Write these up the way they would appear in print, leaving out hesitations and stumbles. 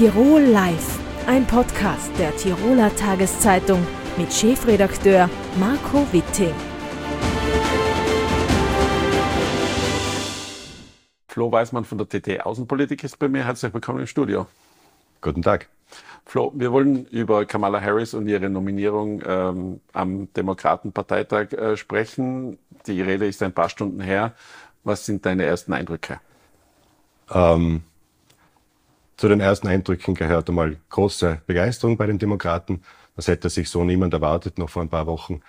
Tirol Live, ein Podcast der Tiroler Tageszeitung mit Chefredakteur Marco Witting. Flo Weismann von der TT Außenpolitik ist bei mir. Herzlich willkommen im Studio. Guten Tag. Flo, wir wollen über Kamala Harris und ihre Nominierung am Demokratenparteitag sprechen. Die Rede ist ein paar Stunden her. Was sind deine ersten Eindrücke? Zu den ersten Eindrücken gehört einmal große Begeisterung bei den Demokraten. Das hätte sich so niemand erwartet, noch vor ein paar Wochen.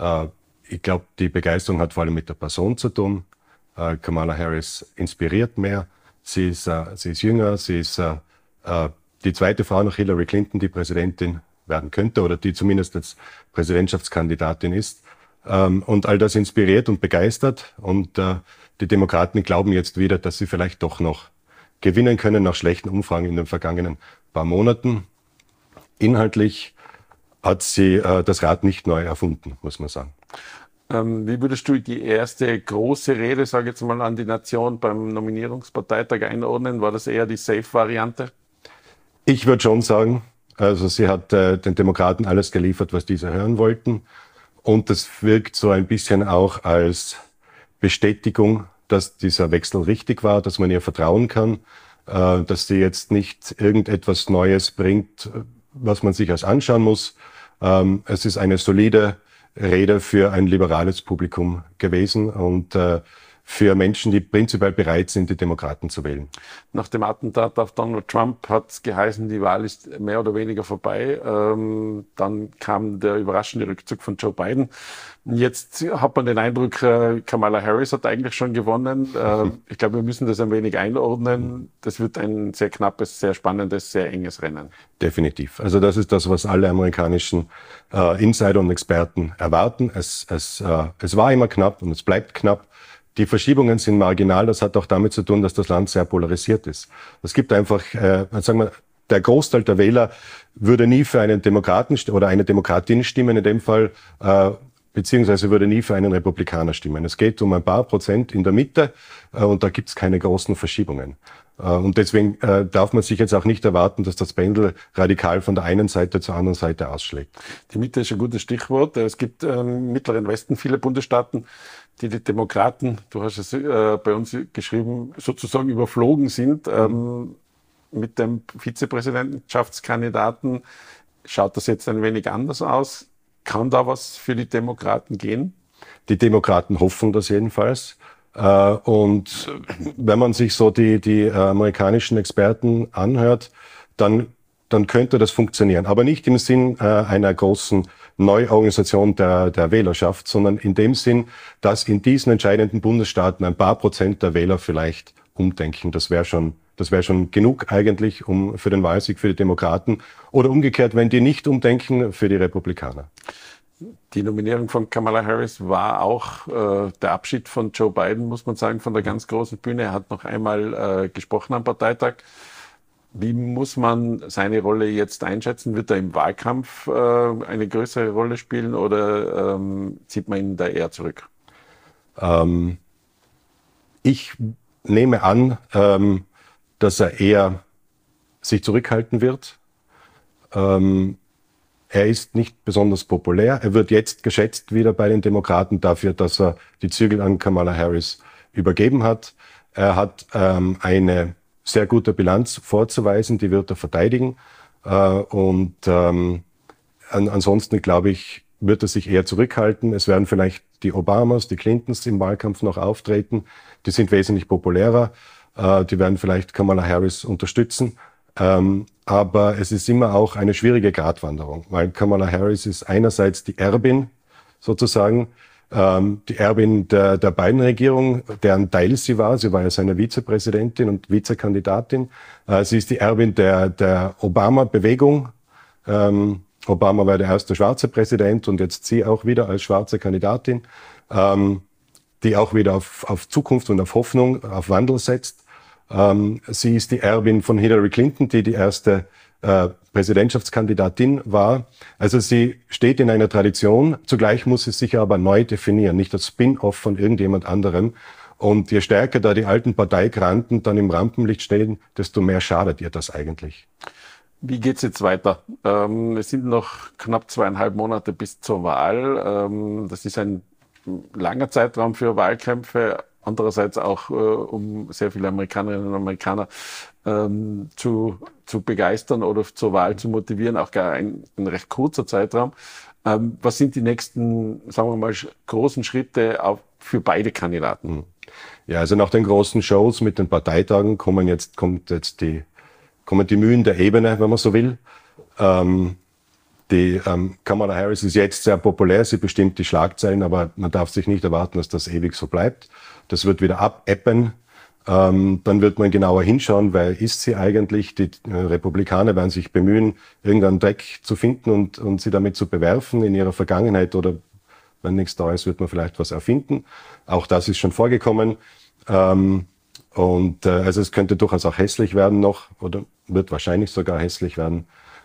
Ich glaube, die Begeisterung hat vor allem mit der Person zu tun. Kamala Harris inspiriert mehr. Sie ist jünger, sie ist die zweite Frau nach Hillary Clinton, die Präsidentin werden könnte oder die zumindest als Präsidentschaftskandidatin ist. Und all das inspiriert und begeistert. Und die Demokraten glauben jetzt wieder, dass sie vielleicht doch noch gewinnen können nach schlechten Umfragen in den vergangenen paar Monaten. Inhaltlich hat sie das Rad nicht neu erfunden, muss man sagen. Wie würdest du die erste große Rede, sage ich jetzt mal, an die Nation beim Nominierungsparteitag einordnen? War das eher die Safe-Variante? Ich würde schon sagen, also sie hat den Demokraten alles geliefert, was diese hören wollten. Und das wirkt so ein bisschen auch als Bestätigung, dass dieser Wechsel richtig war, dass man ihr vertrauen kann, dass sie jetzt nicht irgendetwas Neues bringt, was man sich erst anschauen muss. Es ist eine solide Rede für ein liberales Publikum gewesen und für Menschen, die prinzipiell bereit sind, die Demokraten zu wählen. Nach dem Attentat auf Donald Trump hat es geheißen, die Wahl ist mehr oder weniger vorbei. Dann kam der überraschende Rückzug von Joe Biden. Jetzt hat man den Eindruck, Kamala Harris hat eigentlich schon gewonnen. Ich glaube, wir müssen das ein wenig einordnen. Das wird ein sehr knappes, sehr spannendes, sehr enges Rennen. Definitiv. Also das ist das, was alle amerikanischen Insider und Experten erwarten. Es war immer knapp und es bleibt knapp. Die Verschiebungen sind marginal. Das hat auch damit zu tun, dass das Land sehr polarisiert ist. Es gibt einfach, sagen wir, der Großteil der Wähler würde nie für einen Demokraten oder eine Demokratin stimmen, in dem Fall, beziehungsweise würde nie für einen Republikaner stimmen. Es geht um ein paar Prozent in der Mitte und da gibt es keine großen Verschiebungen. Und deswegen darf man sich jetzt auch nicht erwarten, dass das Pendel radikal von der einen Seite zur anderen Seite ausschlägt. Die Mitte ist ein gutes Stichwort. Es gibt im Mittleren Westen viele Bundesstaaten, die Demokraten, du hast es bei uns geschrieben, sozusagen überflogen sind. Mit dem Vizepräsidentschaftskandidaten schaut das jetzt ein wenig anders aus. Kann da was für die Demokraten gehen? Die Demokraten hoffen das jedenfalls. Und wenn man sich so die amerikanischen Experten anhört, dann könnte das funktionieren. Aber nicht im Sinn einer großen Neuorganisation der Wählerschaft, sondern in dem Sinn, dass in diesen entscheidenden Bundesstaaten ein paar Prozent der Wähler vielleicht umdenken. Das wäre schon genug eigentlich für den Wahlsieg für die Demokraten. Oder umgekehrt, wenn die nicht umdenken, für die Republikaner. Die Nominierung von Kamala Harris war auch der Abschied von Joe Biden, muss man sagen, von der ganz großen Bühne. Er hat noch einmal gesprochen am Parteitag. Wie muss man seine Rolle jetzt einschätzen? Wird er im Wahlkampf eine größere Rolle spielen oder zieht man ihn da eher zurück? Ich nehme an, dass er eher sich zurückhalten wird. Er ist nicht besonders populär. Er wird jetzt geschätzt wieder bei den Demokraten dafür, dass er die Zügel an Kamala Harris übergeben hat. Er hat eine sehr gute Bilanz vorzuweisen, die wird er verteidigen. Ansonsten, glaube ich, wird er sich eher zurückhalten. Es werden vielleicht die Obamas, die Clintons im Wahlkampf noch auftreten. Die sind wesentlich populärer. Die werden vielleicht Kamala Harris unterstützen. Aber es ist immer auch eine schwierige Gratwanderung, weil Kamala Harris ist einerseits die Erbin sozusagen, die Erbin der Biden-Regierung, deren Teil sie war. Sie war ja seine Vizepräsidentin und Vizekandidatin. Sie ist die Erbin der Obama-Bewegung. Obama war der erste schwarze Präsident und jetzt sie auch wieder als schwarze Kandidatin, die auch wieder auf Zukunft und auf Hoffnung, auf Wandel setzt. Sie ist die Erbin von Hillary Clinton, die erste Präsidentschaftskandidatin war. Also sie steht in einer Tradition. Zugleich muss sie sich aber neu definieren, nicht als Spin-off von irgendjemand anderem. Und je stärker da die alten Parteigranten dann im Rampenlicht stehen, desto mehr schadet ihr das eigentlich. Wie geht's jetzt weiter? Es sind noch knapp 2,5 Monate bis zur Wahl. Das ist ein langer Zeitraum für Wahlkämpfe. Andererseits auch, um sehr viele Amerikanerinnen und Amerikaner zu begeistern oder zur Wahl zu motivieren, auch gar ein recht kurzer Zeitraum. Was sind die nächsten, sagen wir mal, großen Schritte für beide Kandidaten? Ja, also nach den großen Shows mit den Parteitagen kommen die Mühen der Ebene, wenn man so will. Kamala Harris ist jetzt sehr populär, sie bestimmt die Schlagzeilen, aber man darf sich nicht erwarten, dass das ewig so bleibt. Das wird wieder abebben. Dann wird man genauer hinschauen, wer ist sie eigentlich. Die Republikaner werden sich bemühen, irgendeinen Dreck zu finden und sie damit zu bewerfen in ihrer Vergangenheit, oder wenn nichts da ist, wird man vielleicht was erfinden. Auch das ist schon vorgekommen. Also es könnte durchaus auch hässlich werden noch, oder wird wahrscheinlich sogar hässlich werden.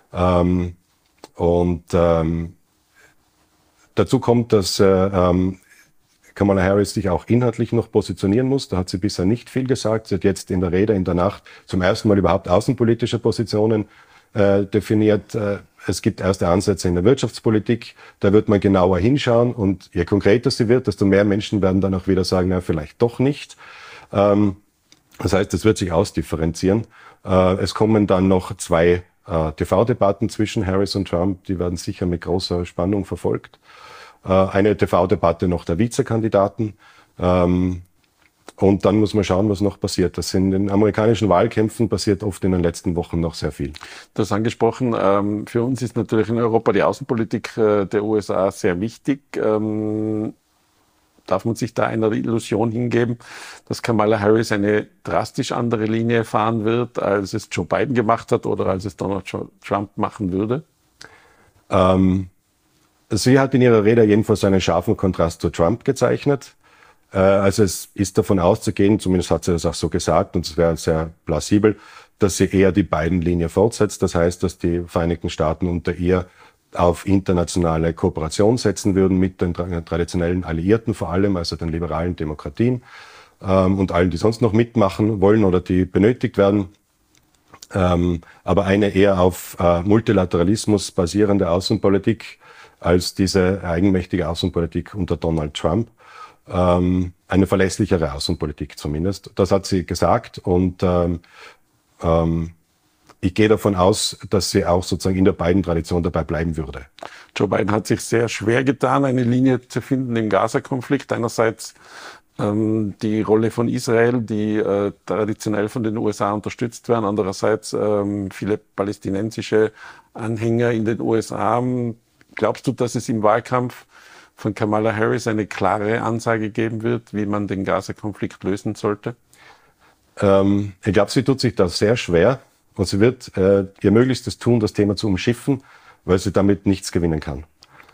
Dazu kommt, dass Kamala Harris sich auch inhaltlich noch positionieren muss. Da hat sie bisher nicht viel gesagt. Sie hat jetzt in der Rede in der Nacht zum ersten Mal überhaupt außenpolitische Positionen definiert. Es gibt erste Ansätze in der Wirtschaftspolitik. Da wird man genauer hinschauen. Und je konkreter sie wird, desto mehr Menschen werden dann auch wieder sagen, na, vielleicht doch nicht. Das heißt, es wird sich ausdifferenzieren. Es kommen dann noch 2 TV-Debatten zwischen Harris und Trump. Die werden sicher mit großer Spannung verfolgt. Eine TV-Debatte noch der Vizekandidaten. Und dann muss man schauen, was noch passiert. Das in den amerikanischen Wahlkämpfen passiert oft in den letzten Wochen noch sehr viel. Du hast angesprochen, für uns ist natürlich in Europa die Außenpolitik der USA sehr wichtig. Darf man sich da einer Illusion hingeben, dass Kamala Harris eine drastisch andere Linie fahren wird, als es Joe Biden gemacht hat oder als es Donald Trump machen würde? Sie hat in ihrer Rede jedenfalls einen scharfen Kontrast zu Trump gezeichnet. Also es ist davon auszugehen, zumindest hat sie das auch so gesagt, und es wäre sehr plausibel, dass sie eher die Biden-Linie fortsetzt. Das heißt, dass die Vereinigten Staaten unter ihr auf internationale Kooperation setzen würden mit den traditionellen Alliierten vor allem, also den liberalen Demokratien und allen, die sonst noch mitmachen wollen oder die benötigt werden. Aber eine eher auf Multilateralismus basierende Außenpolitik als diese eigenmächtige Außenpolitik unter Donald Trump. Eine verlässlichere Außenpolitik zumindest. Das hat sie gesagt, und ich gehe davon aus, dass sie auch sozusagen in der Biden-Tradition dabei bleiben würde. Joe Biden hat sich sehr schwer getan, eine Linie zu finden im Gaza-Konflikt. Einerseits die Rolle von Israel, die traditionell von den USA unterstützt werden. Andererseits viele palästinensische Anhänger in den USA. Glaubst du, dass es im Wahlkampf von Kamala Harris eine klare Ansage geben wird, wie man den Gaza-Konflikt lösen sollte? Ich glaube, sie tut sich da sehr schwer. Und sie wird ihr Möglichstes tun, das Thema zu umschiffen, weil sie damit nichts gewinnen kann.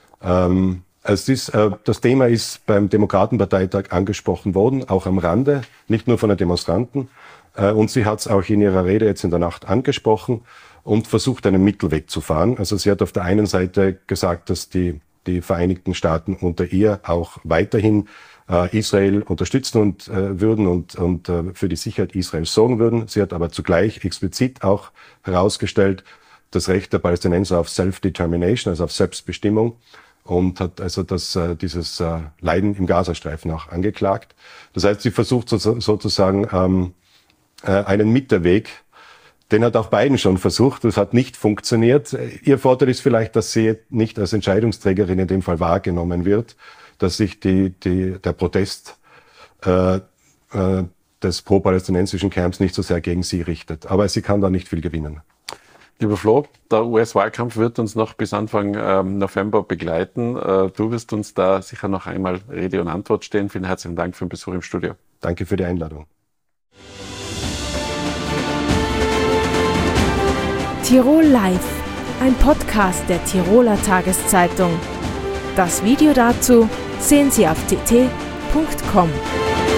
Das Thema ist beim Demokratenparteitag angesprochen worden, auch am Rande, nicht nur von den Demonstranten. Und sie hat es auch in ihrer Rede jetzt in der Nacht angesprochen und versucht, einen Mittelweg zu fahren. Also sie hat auf der einen Seite gesagt, dass die Vereinigten Staaten unter ihr auch weiterhin Israel unterstützen würden und für die Sicherheit Israels sorgen würden. Sie hat aber zugleich explizit auch herausgestellt, das Recht der Palästinenser auf Self-Determination, also auf Selbstbestimmung, und hat also dieses Leiden im Gazastreifen auch angeklagt. Das heißt, sie versucht sozusagen einen Mittelweg. Den hat auch Biden schon versucht, das hat nicht funktioniert. Ihr Vorteil ist vielleicht, dass sie nicht als Entscheidungsträgerin in dem Fall wahrgenommen wird, dass sich der Protest des pro-palästinensischen Camps nicht so sehr gegen sie richtet. Aber sie kann da nicht viel gewinnen. Lieber Flo, der US-Wahlkampf wird uns noch bis Anfang November begleiten. Du wirst uns da sicher noch einmal Rede und Antwort stehen. Vielen herzlichen Dank für den Besuch im Studio. Danke für die Einladung. Tirol Live, ein Podcast der Tiroler Tageszeitung. Das Video dazu sehen Sie auf tt.com.